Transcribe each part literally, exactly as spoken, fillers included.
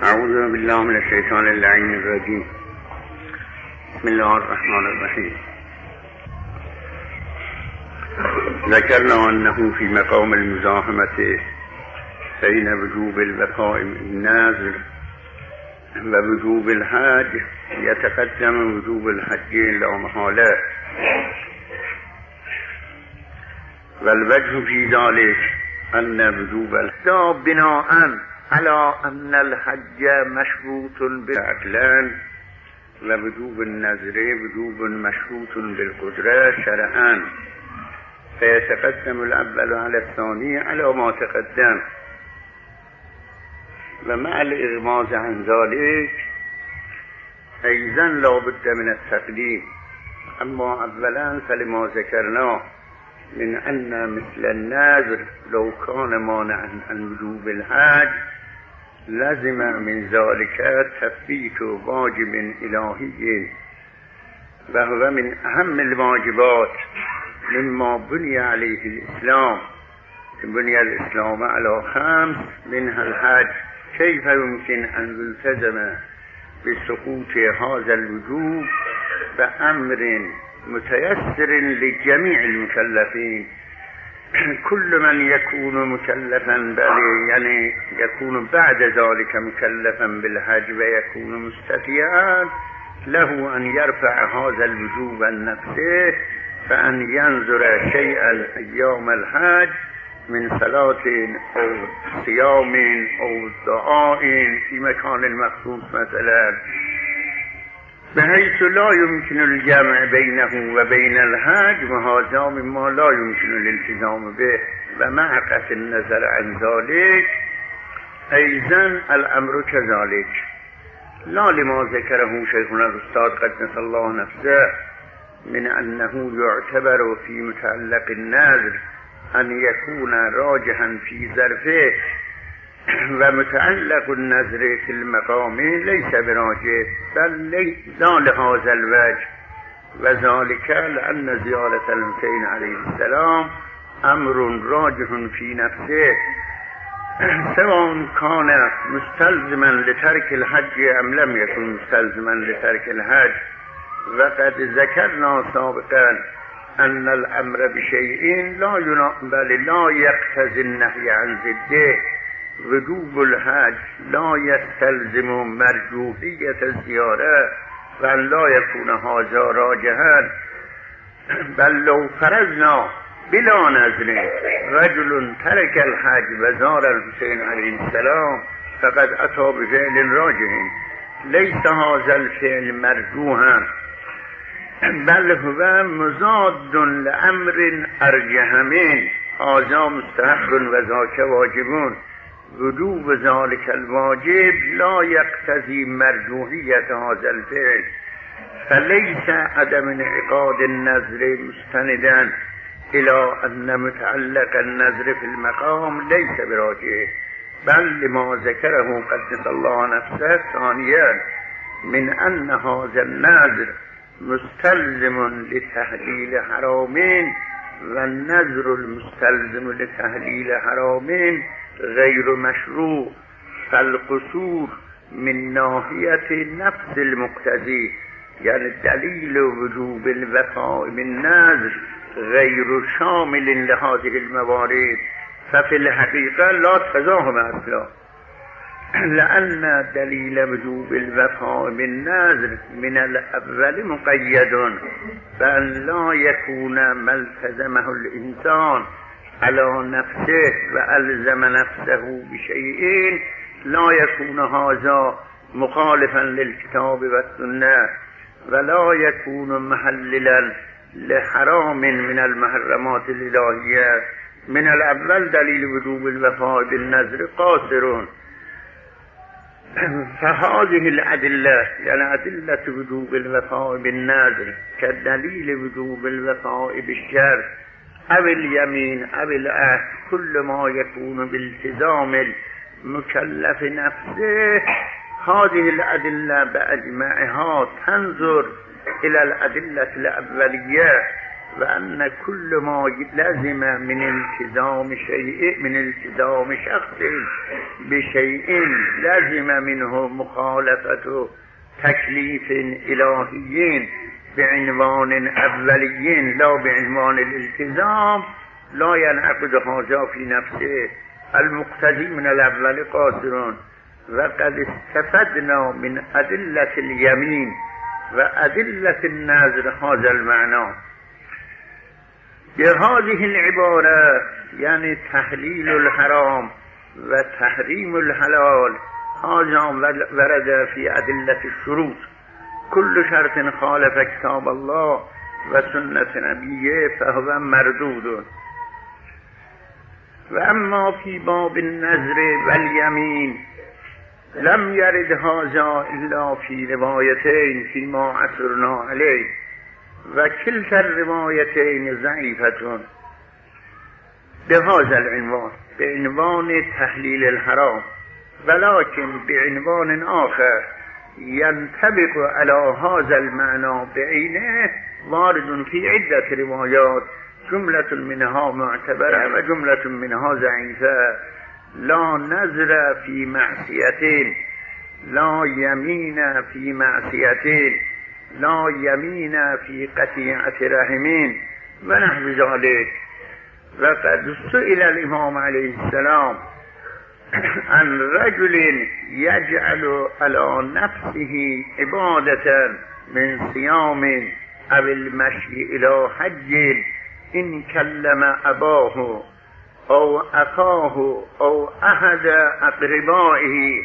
اعوذ بالله من الشیطان اللعین الرجیم. بسم الله الرحمن الرحیم. ذکرنا انه فی مقام المزاحمة بین وجوب الوفاء بالنذر و وجوب الحج یتقدم وجوب الحج لا محاله و الوجه فی ذلك ان وجوب الحج بناء على ان الحج مشروط بالعقلان و وجوب النذر وجوب مشروط بالقدرة شرعا فيتقدم الاول على الثاني على ما تقدم و مع الاغماض عن ذلك ايضا لا بد من التقديم. اما اولا فلما ذكرنا من ان مثل النذر لو كان مانعا عن وجوب الحج لازم من ذلك تثبيت واجب الهي وهو من اهم الواجبات مما بني عليه الاسلام. بني الاسلام على خمس منها الحج. كيف يمكن ان يلتزم بسقوط هذا الوجوب بأمر متيسر لجميع المكلفين؟ كل من يكون مكلفا بل يعني يكون بعد ذلك مكلفا بالحج ويكون مستطيعا له أن يرفع هذا الوجوب عن نفسه فأن ينظر شيئا أيام الحج من صلاة أو صيام أو دعاء في مكان مخصوص مثلا، بحيث لا يمكن الجمع بينه وبين الحج وهذا مما لا يمكن الالتزام به. ومع قطع النظر عن ذلك أيضا الأمر كذلك، لا لما ذكره شيخنا الأستاذ قدس الله نفسه من أنه يعتبر في متعلق النذر أن يكون راجحا في ظرفه ومتعلق النذر في المقام ليس براجح بل لا لهذا الوجه، وذلك لأن زيارة الحسين عليه السلام أمر راجح في نفسه سواء كان مستلزما لترك الحج أم لم يكن مستلزما لترك الحج. وقد ذكرنا سابقا أن الأمر بشيء لا بل لا يقتضي النهي عن ضده. وجوب الحج لا يستلزم مرجوحية الزيارة وأن لا يكون هذا راجحا، بل لو فرضنا بلا نذر رجل ترك الحج وزار الحسين عليه السلام فقد أتى بفعل راجح ليس هذا الفعل مرجوحا بل هو مضاد لأمر أرجح منه. هذا مستحب وذاك واجب. وجوب ذلك الواجب لا يقتضي مرجوحية هذا الفعل، فليس عدم انعقاد النذر مستندا إلى أن متعلق النذر في المقام ليس براجح، بل لما ذكره قدس الله نفسه ثانيا من أن هذا النذر مستلزم لتحليل حرامين والنذر المستلزم لتحليل حرامين غير مشروع، فالقصور من ناحية نفس المقتضي يعني دليل وجوب الوفاء بالنذر غير شامل لهذه الموارد. ففي الحقيقة لا تزاحم أصلا، لأن دليل وجوب الوفاء بالنذر من الأول مقيد بأن لا يكون ما التزمه الإنسان على نفسه وألزم نفسه بشيء لا يكون هذا مخالفا للكتاب والسنة ولا يكون محللا لحرام من المحرمات الإلهية. من الأول دليل وجوب الوفاء بالنذر قاصر، فهذه الأدلة يعني أدلة وجوب الوفاء بالنذر كدليل وجوب الوفاء بالشرع أو اليمين أو العهد كل ما يكون بالتزام المكلف نفسه. هذه الأدلة بأجمعها تنظر إلى الأدلة الأولية و ان كل ما لزم من التزام شيء من التزام شخص بشيء لزم منه مخالفة تكلیف الهیین بعنوان اولیین لا بعنوان الالتزام لا ينعقد هذا في نفسه المقتضی من الاول قاصرون و قد استفدنا من ادلة اليمين و ادلة النذر هذا المعنى. بهذه العبارة يعني تحلیل الحرام و تحریم الحلال هذا ورد في ادلة الشروط كل شرط خالف كتاب الله و سنة نبيه فهو مردود. و اما في باب النذر واليمين لم يرد هذا الا في روايتين فيما عثرنا عليه و كلتا الروايتين ضعيفة بهذا العنوان بعنوان تحليل الحرام، ولكن بعنوان آخر ينطبق على هذا المعنى بعينه وارد في عدة روايات جملة منها معتبرة و جملة منها ضعيفة. لا نذر في معصية، لا يمين في معصية، لا يمين في قطيعة رحمين و نحو ذلك. وقد سئل الإمام عليه السلام عن رجل يجعل على نفسه عبادة من صيام أو المشي إلى حج إن كلم أباه أو أخاه أو أحد أقربائه.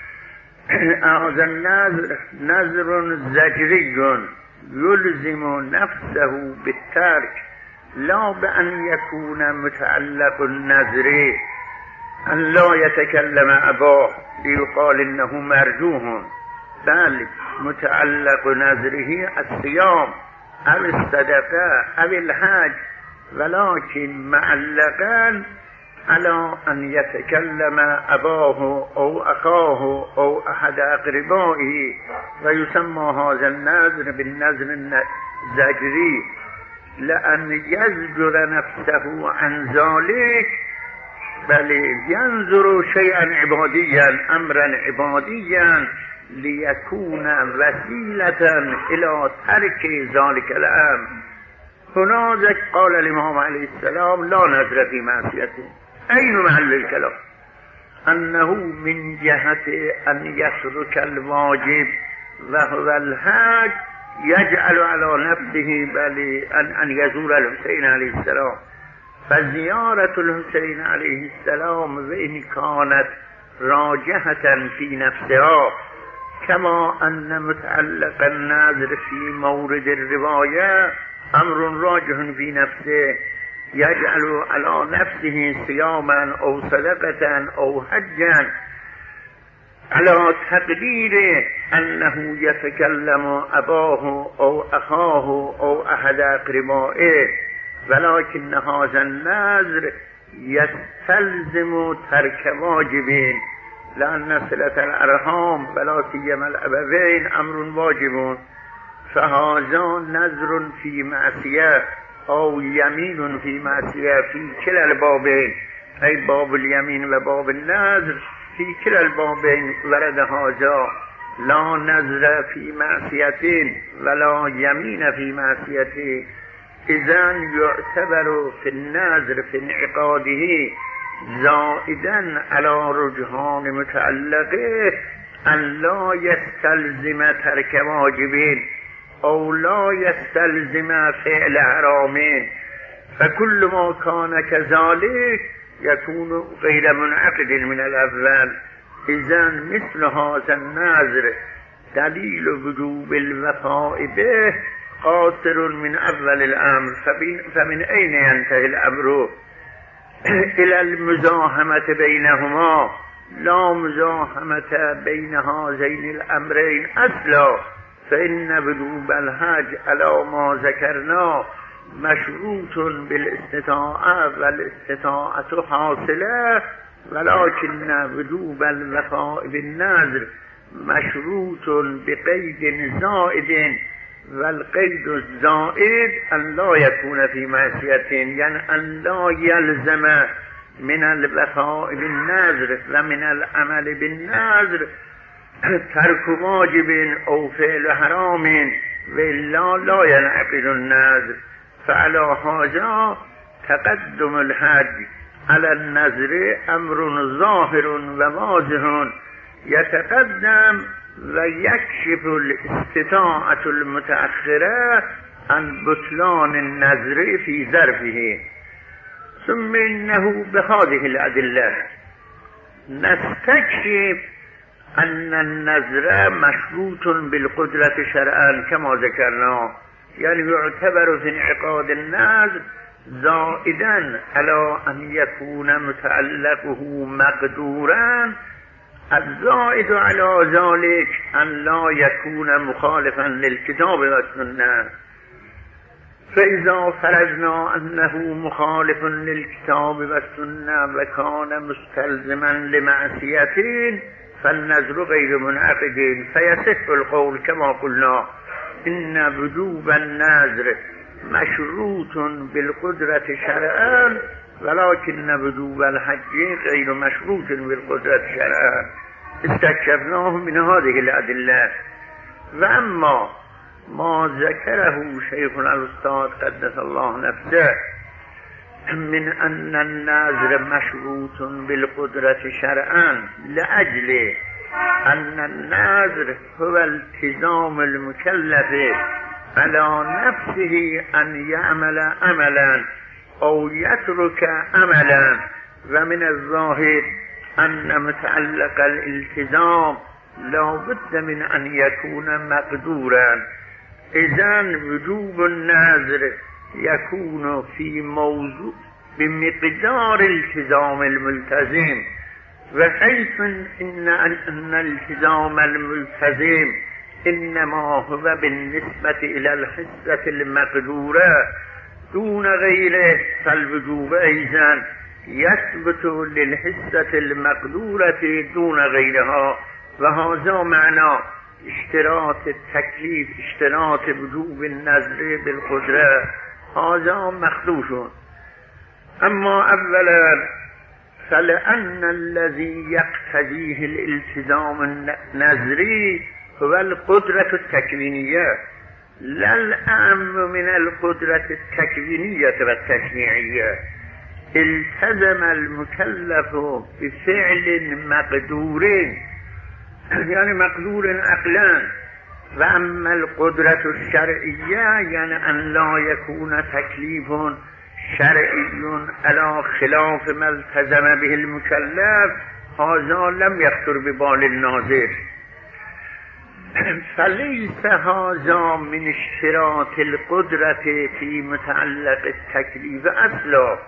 هذا النذر نذر زجري يلزم نفسه بالترك لا بأن يكون متعلق النذر أن لا يتكلم أباه ليقال إنه مرجوه، بل متعلق نذره الصيام أو الصدقة أو الحج، ولكن معلقا على أن يتكلم أباه أو أخاه أو أحد أقربائه. ويسمى هذا النذر بالنذر الزجري لأن يزجر نفسه عن ذلك، بل ينظر شيئا عباديا أمرا عباديا ليكون وسيلة إلى ترك ذلك الأمر. هناك قال الإمام عليه السلام لا نذر في معصيته. أين محل الكلام؟ أنه من جهة أن يترك الواجب وهو الحج يجعل على نفسه بل أن, أن يزور الحسين عليه السلام. فزيارة الحسين عليه السلام وإن كانت راجحة في نفسها كما أن متعلق النذر في مورد الرواية أمر راجح في نفسه يجعل على نفسه صياما أو صدقة أو حجا على تقدير أنه يتكلم أباه أو أخاه أو أحد أقربائه، ولكن هذا النذر يستلزم ترك واجبين لأن صلة الأرحام ولا سيما الأبوين أمر واجب، فهذا نذر في معصية أو يمين في معصية في كلا البابين، أي باب اليمين وباب النذر في كلا البابين ورد هذا لا نذر في معصية ولا يمين في معصية. إذن يعتبر في النذر في انعقاده زائدا على رجحان متعلقه أن لا يستلزم ترك واجبين أو لا يستلزم فعل حرامين، فكل ما كان كذلك يكون غير منعقد من الأول. إذن مثل هذا النذر دليل وجوب الوفاء به قاصر من أول الأمر، فمن أين ينتهي الأمر؟ إلى المزاحمة بينهما، لا مزاحمة بين هذين الأمرين أصلا، فإن وجوب الحج على ما ذكرنا مشروط بالاستطاعة والاستطاعة حاصلة، ولكن وجوب الوفاء بالنذر مشروط بقيد زائد و القید الزائد ان لا یکون فی معصیت، یعنی ان لا یلزم من الوفاء بالنذر و من العمل بالنذر ترک واجب او فعل حرام و الا لا ينعقد النذر، فعلى هذا تقدم الحج على النذر امر ظاهر و واضح يتقدم و یکشف الاستطاعة المتأخرة عن بطلان النذر في ظرفه. ثم انه بهذه الادله نستكشف ان النذر مشروط بالقدرة شرعا كما ذكرنا، يعني يعتبر في انعقاد النذر زائدا على ان يكون متعلقه مقدورا، الزائد على ذلك ان لا يكون مخالفا للكتاب والسنة. فإذا فرضنا أنه مخالف للكتاب والسنة وكان مستلزما لمعصية فالنذر غير منعقد، فيصح القول كما قلنا إن وجوب النذر مشروط بالقدرة شرعا ولكن وجوب الحج غير مشروط بالقدرة شرعا. استكشفناه من هذه الأدلة. وأما ما ذكره شيخنا الأستاذ قدس الله نفسه من أن النذر مشروط بالقدرة شرعا لأجل أن النذر هو التزام المكلف على نفسه أن يعمل عملا أو يترك عملا، ومن الظاهر أن متعلق الالتزام لا بد من أن يكون مقدورا. إذن وجوب النذر يكون في موضوع بمقدار التزام الملتزم، وحيث إن أن التزام الملتزم إنما هو بالنسبة إلى الحصة المقدورة دون غيره، فالوجوب أيضا يثبت للحصة المقدورة دون غيرها. وهذا معنى اشتراط التكليف، اشتراط وجوب النذر بالقدرة، هذا مخدوش. أما أولا فلأن الذي يقتضيه الالتزام النذري هو القدرة التكوينية لا الأهم من القدرة التكوينية والتشريعية. التزم المكلف بفعل مقدور، يعني مقدور عقلا، وأما القدرة الشرعية يعني أن لا يكون تكليف شرعي على خلاف ما التزم به المكلف، هذا لم يخطر ببال الناظر. فليس هذا من اشتراط القدرة في متعلق التكليف أصلا،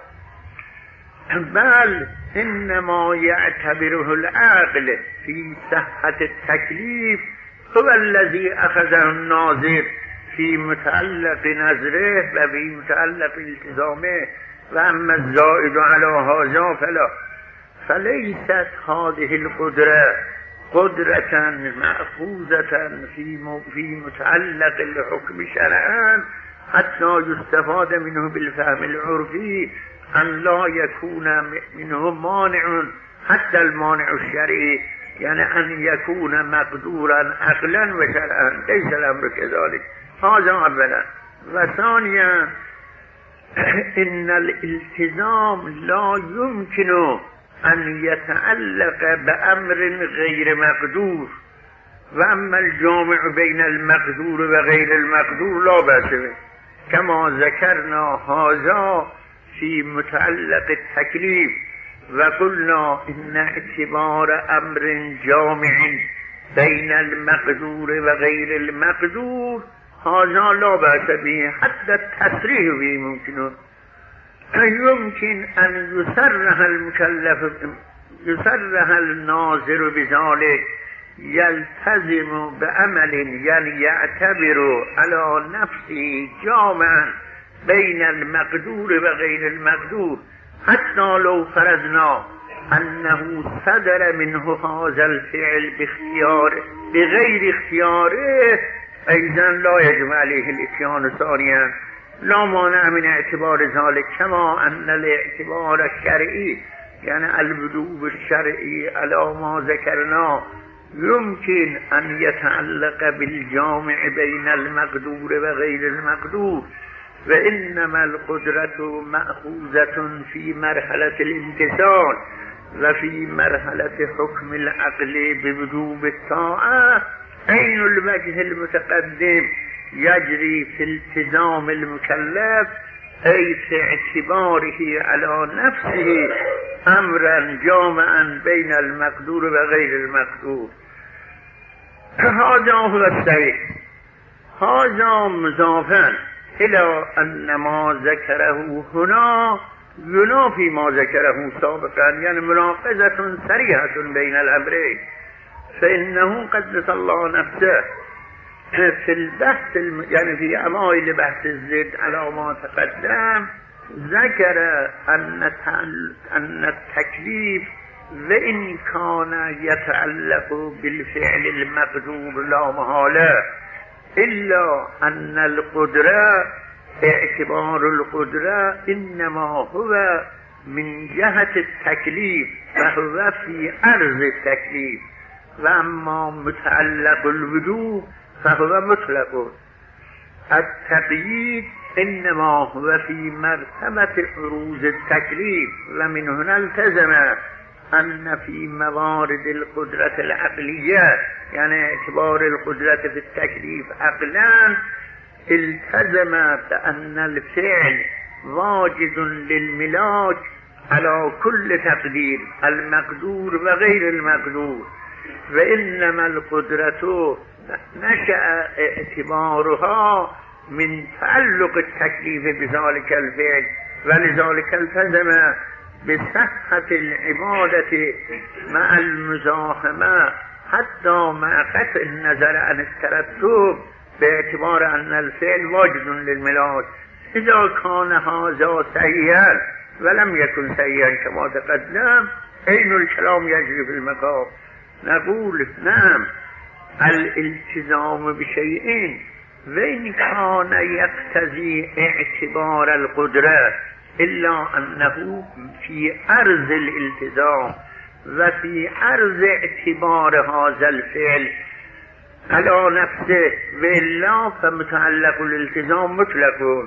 بل إنما يعتبره العقل في صحة التكليف هو الذي أخذه الناظر في متعلق نذره وفي متعلق التزامه، وأما الزائد على هذا فلا. فليست هذه القدرة قدرة مأخوذة في في متعلق الحكم شرعا حتى يستفاد منه بالفهم العرفي أن لا يكون منه مانع، حتى المانع الشرعي، يعني أن يكون مقدورا عقلا وشرعا، ليس الأمر كذلك. هذا أولا. وثانيا إن الالتزام لا يمكن أن يتعلق بأمر غير مقدور، وأما الجامع بين المقدور وغير المقدور لا بأس به، كما ذكرنا هذا في متعلق التكليف، وقلنا إن اعتبار أمر جامع بين المقدور وغير المقدور هذا لا بأس به، حتى التصريح به ممكن. يمكن أن يصرح المكلف يصرح الناظر بذلك يلتزم بعمل، يعني يعتبر على نفسه جامعا بين المقدور وغير المقدور، حتى لو فرضنا أنه صدر منه هذا الفعل باختيار بغير اختياره ایضا لا یجب علیه الاتیان ثانیا لا مانع من اعتبار ذلك كما ان الاعتبار الشرعی یعنی الوجوب الشرعی علی ما ذکرنا يمكن ان يتعلق بالجامع بين المقدور و غیر المقدور و انما القدرة مأخوذة في مرحلة الامتثال و في مرحلة حكم العقل بوجوب الطاعة عين الوجه المتقدم يجري في التزام المكلف أي في اعتباره على نفسه أمرا جامعا بين المقدور وغير المقدور. هذا هو الصحيح. هذا مضافا إلى أن ما ذكره هنا ينافي ما ذكره سابقا، يعني مناقضة صريحة بين الأمرين. فإنه قدس الله نفسه في البحث الم... يعني في أوائل بحث الزد على ما تقدم ذكر أن أن التكليف وإن كان يتعلق بالفعل المقدور لا محالة إلا أن القدرة اعتبار القدرة إنما هو من جهة التكليف وهو في عرض التكليف، وأما متعلق الوجوب فهو مطلق. التقييد إنما هو في مرتبة عروض التكليف، ومن هنا التزم أن في موارد القدرة العقلية يعني اعتبار القدرة في التكليف عقلا التزم بأن الفعل واجد للملاك على كل تقدير المقدور وغير المقدور، وإنما القدرة نشأ اعتبارها من تعلق التكليف بذلك الفعل، ولذلك التزم بصحة العبادة مع المزاحمة حتى مع قطع النظر عن الترتب باعتبار أن الفعل واجد للملاك. إذا كان هذا صحيحا ولم يكن صحيحا كما تقدم أين الكلام يجري في المقام؟ نقول نعم الالتزام بشيء وإن كان يقتضي اعتبار القدرة إلا أنه في عرض الالتزام وفي عرض اعتبار هذا الفعل على نفسه، وإلا فمتعلق الالتزام مطلق.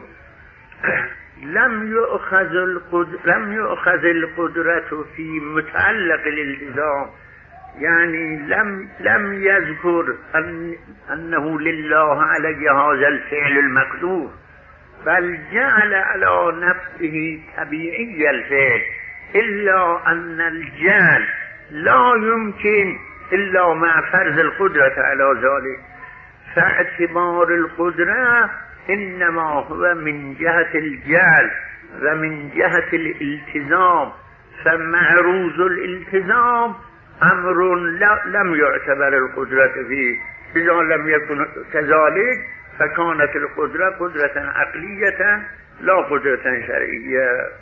لم يؤخذ القدرة لم يؤخذ القدرة في متعلق الالتزام، يعني لم لم يذكر أن أنه لله علي هذا الفعل المقدور، بل جعل على نفسه طبيعي الفعل، إلا أن الجعل لا يمكن إلا مع فرض القدرة على ذلك. فاعتبار القدرة إنما هو من جهة الجعل ومن جهة الالتزام، فمعروض الالتزام أمر لم يعتبر القدرة فيه. إذا لم يكن كذلك فكانت القدرة قدرة عقلية لا قدرة شرعية.